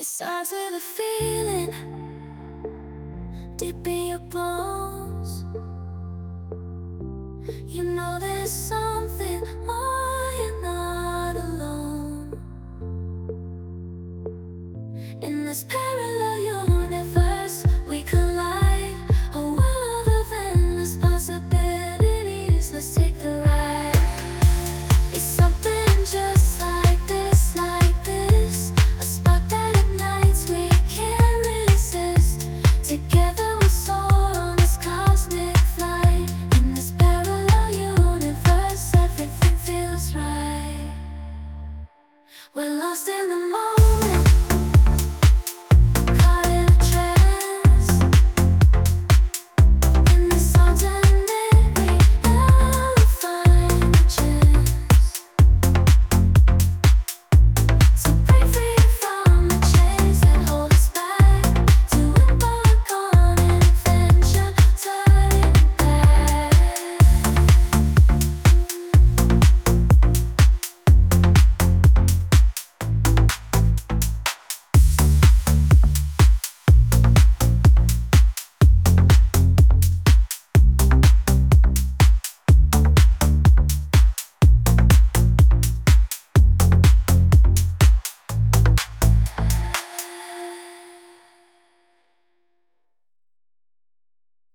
It starts with a feeling deep in your bones. You know there's something more, you're not alone. In this parallel universe,